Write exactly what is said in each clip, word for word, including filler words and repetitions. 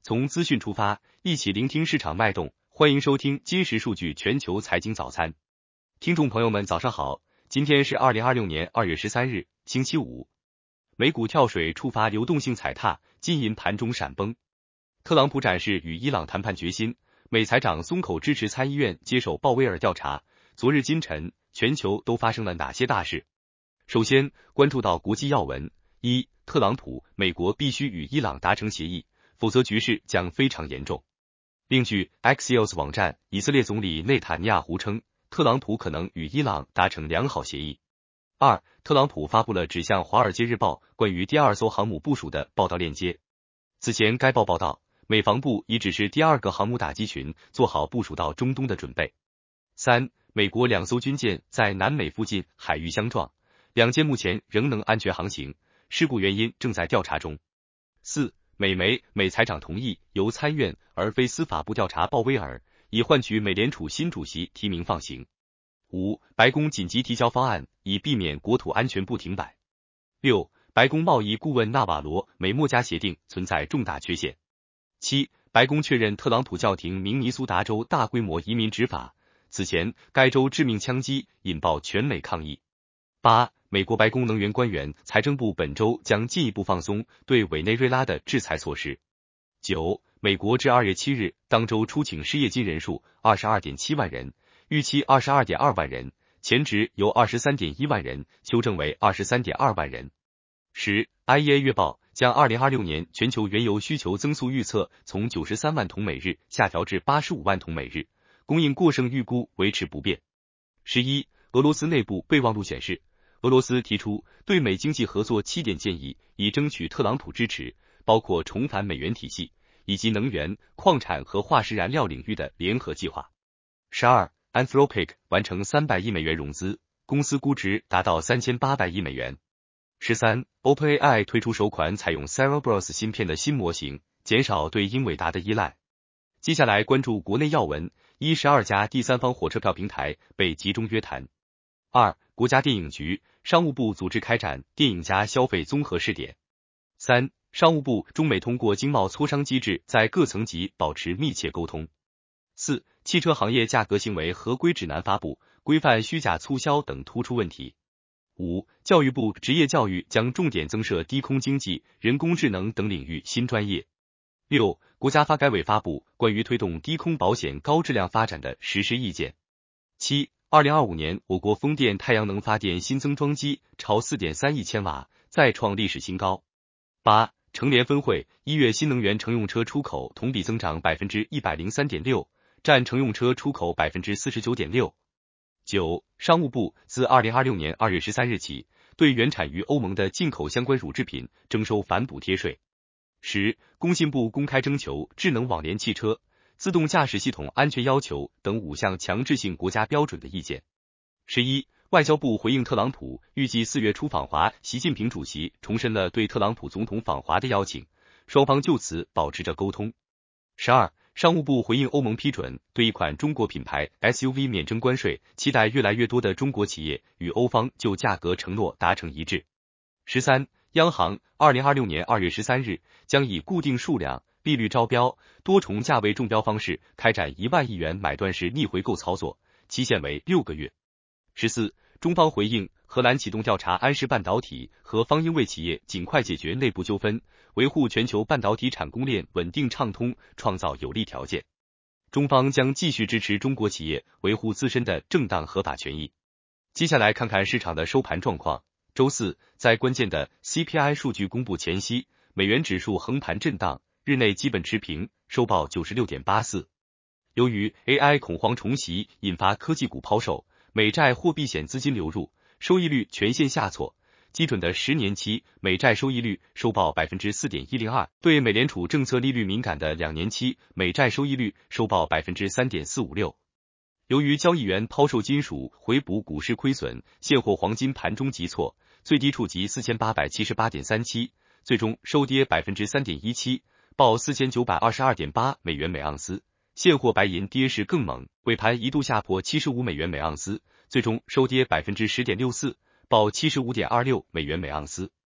从资讯出发，一起聆听市场脉动。欢迎收听今时数据全球财经早餐。听众朋友们，早上好，今天是二零二六年二月十三日，星期五。美股跳水触发流动性踩踏，金银盘中闪崩。特朗普展示与伊朗谈判决心，美财长松口支持参议院接手鲍威尔调查。昨日今晨，全球都发生了哪些大事？首先关注到国际要闻。一、特朗普，美国必须与伊朗达成协议，否则局势将非常严重。另据 Axios 网站，以色列总理内塔尼亚胡称，特朗普可能与伊朗达成良好协议。二、特朗普发布了指向华尔街日报关于第二艘航母部署的报道链接。此前该报报道，美防部已指示第二个航母打击群做好部署到中东的准备。三、美国两艘军舰在南美附近海域相撞，两舰目前仍能安全航行，事故原因正在调查中。四、美媒美财长同意由参院而非司法部调查鲍威尔，以换取美联储新主席提名放行。五、白宫紧急提交方案，以避免国土安全部停摆。六、白宫贸易顾问纳瓦罗美墨加协定存在重大缺陷。七、白宫确认特朗普叫停明尼苏达州大规模移民执法，此前该州致命枪击引爆全美抗议。八、美国白宫能源官员、财政部本周将进一步放松对委内瑞拉的制裁措施。九、美国至二月七日当周出请失业金人数 二十二点七万人，预期 二十二点二万人，前值由 二十三点一万人修正为 二十三点二万人。十、I E A 月报将二零二六年全球原油需求增速预测从九十三万桶每日下调至八十五万桶每日，供应过剩预估维持不变。十一、俄罗斯内部备忘录显示，俄罗斯提出对美经济合作七点建议，以争取特朗普支持，包括重返美元体系，以及能源、矿产和化石燃料领域的联合计划。十二、Anthropic 完成三百亿美元融资，公司估值达到三千八百亿美元。十三、OpenAI 推出首款采用 Cerebras 芯片的新模型，减少对英伟达的依赖。接下来关注国内要闻。一、十二家第三方火车票平台被集中约谈。二、国家电影局、商务部组织开展电影加消费综合试点。三、商务部、中美通过经贸磋商机制在各层级保持密切沟通。四、汽车行业价格行为合规指南发布，规范虚假促销等突出问题。五、教育部职业教育将重点增设低空经济、人工智能等领域新专业。六、国家发改委发布关于推动低空保险高质量发展的实施意见。七、二零二五年我国风电太阳能发电新增装机超 四点三亿千瓦，再创历史新高。八、乘联分会一月新能源乘用车出口同比增长 百分之一百零三点六， 占乘用车出口 百分之四十九点六。九、商务部自二零二六年二月十三日起，对原产于欧盟的进口相关乳制品征收反补贴税。十、工信部公开征求智能网联汽车、自动驾驶系统安全要求等五项强制性国家标准的意见。十一、外交部回应特朗普预计四月初访华，习近平主席重申了对特朗普总统访华的邀请，双方就此保持着沟通。十二、商务部回应欧盟批准对一款中国品牌 S U V 免征关税，期待越来越多的中国企业与欧方就价格承诺达成一致。十三、央行二零二六年二月十三日将以固定数量、利率招标、多重价位中标方式开展一万亿元买断式逆回购操作，期限为六个月。十四、中方回应荷兰启动调查安氏半导体和方英卫企业尽快解决内部纠纷，维护全球半导体产供链稳定畅通，创造有利条件。中方将继续支持中国企业维护自身的正当合法权益。接下来看看市场的收盘状况。周四，在关键的 C P I 数据公布前夕，美元指数横盘震荡，日内基本持平，收报 九十六点八四。由于 A I 恐慌重袭引发科技股抛售，美债货币险资金流入，收益率全线下挫，基准的十年期美债收益率收报 百分之四点一零二， 对美联储政策利率敏感的两年期美债收益率收报 百分之三点四五六。由于交易员抛售金属回补股市亏损，现货黄金盘中急挫，最低触及 四千八百七十八点三七， 最终收跌 百分之三点一七， 报 四千九百二十二点八 美元每盎司。现货白银跌势更猛，尾盘一度下破七十五美元每盎司，最终收跌 百分之十点六四， 报 七十五点二六 美元每盎司。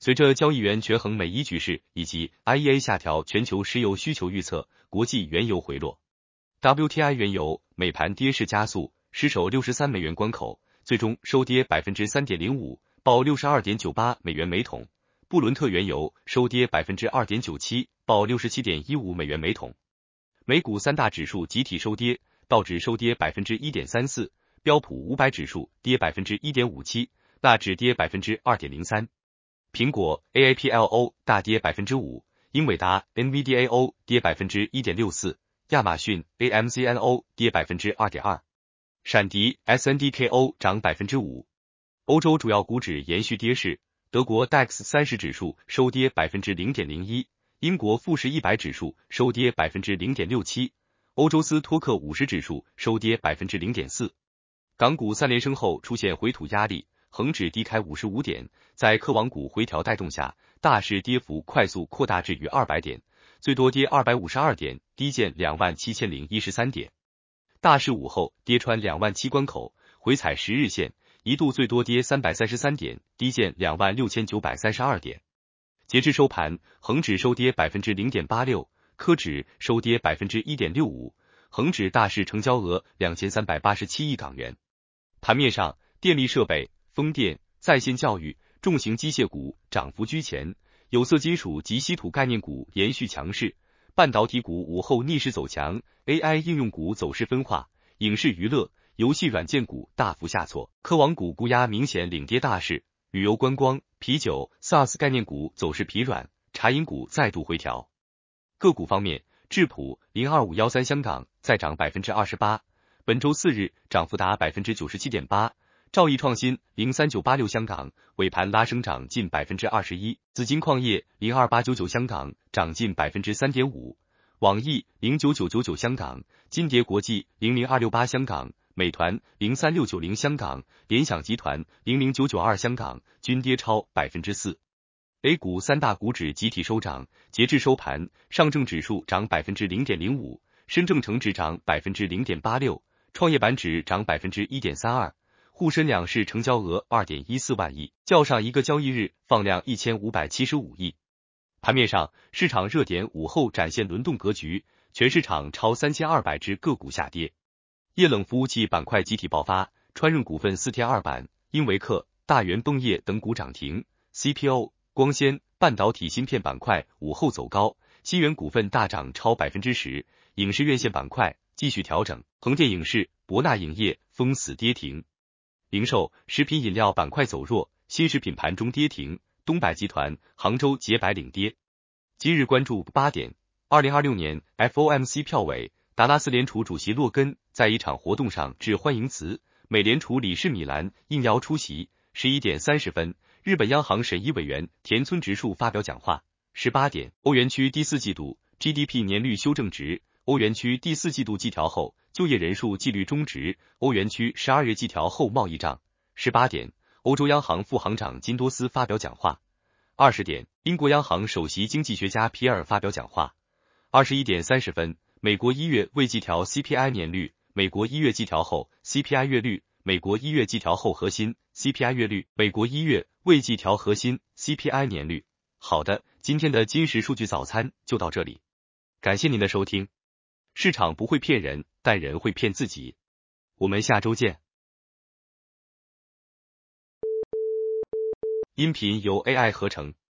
随着交易员权衡美伊局势以及 I E A 下调全球石油需求预测，国际原油回落。W T I 原油美盘跌势加速，失守六十三美元关口，最终收跌 百分之三点零五， 报 六十二点九八美元每桶。布伦特原油收跌 百分之二点九七， 报 六十七点一五美元每桶。美股三大指数集体收跌，道指收跌 百分之一点三四， 标普五百指数跌 百分之一点五七， 纳指跌 百分之二点零三。苹果 A A P L O 大跌 百分之五， 英伟达 N V D A O 跌 百分之一点六四， 亚马逊 A M Z N O 跌 百分之二点二， 闪迪 S N D K O 涨 百分之五。 欧洲主要股指延续跌势，德国 D A X 三十指数收跌 百分之零点零一， 英国富时一百指数收跌 百分之零点六七， 欧洲斯托克五十指数收跌 百分之零点四。 港股三连升后出现回吐压力，恒指低开五十五点，在科网股回调带动下，大市跌幅快速扩大至逾二百点，最多跌二百五十二点，低见 两万七千零一十三点。大市午后跌穿两万七关口，回踩十日线，一度最多跌三百三十三点，低见 两万六千九百三十二点。截至收盘，恒指收跌 百分之零点八六， 科指收跌 百分之一点六五， 恒指大市成交额两千三百八十七亿港元。盘面上，电力设备、风电、在线教育、重型机械股涨幅居前，有色金属及稀土概念股延续强势，半导体股午后逆势走强， A I 应用股走势分化，影视娱乐、游戏软件股大幅下挫，科网股估压明显领跌大势，旅游观光、啤酒、SaaS 概念股走势疲软，茶饮股再度回调。个股方面，智普零二五一三香港再涨 百分之二十八， 本周四日涨幅达 百分之九十七点八。兆易创新零三九八六香港尾盘拉升涨近 百分之二十一， 紫金矿业零二八九九香港涨近 百分之三点五， 网易零九九九九香港、金蝶国际零零二六八香港、美团零三六九零香港、联想集团零零九九二香港均跌超 百分之四。 A 股三大股指集体收涨，截至收盘，上证指数涨 百分之零点零五， 深证成指涨 百分之零点八六， 创业板指涨 百分之一点三二，沪深两市成交额 二点一四万亿，较上一个交易日放量一千五百七十五亿。盘面上，市场热点午后展现轮动格局，全市场超三千二百只个股下跌。液冷服务器板块集体爆发，川润股份四天二板、英维克、大元泵业等股涨停， C P O、光纤、半导体芯片板块午后走高，新源股份大涨超 百分之十， 影视院线板块继续调整，横店影视、博纳影业封死跌停。零售、食品饮料板块走弱，新食品盘中跌停，东百集团、杭州洁白领跌。今日关注八点，二零二六年 F O M C 票委，达拉斯联储主席洛根在一场活动上致欢迎词，美联储理事米兰应邀出席。十一点三十分，日本央行审议委员田村直树发表讲话。十八点，欧元区第四季度 G D P 年率修正值，欧元区第四季度季调后就业人数季率中值，欧元区十二月季调后贸易账。十八点，欧洲央行副行长金多斯发表讲话。二十点，英国央行首席经济学家皮尔发表讲话。二十一点三十分，美国一月未季调 C P I 年率，美国一月季调后 C P I 月率，美国一月季调后核心 C P I 月率，美国一月未季调核心 C P I 年率。好的，今天的金石数据早餐就到这里，感谢您的收听。市场不会骗人，但人会骗自己。我们下周见。音频由 A I 合成。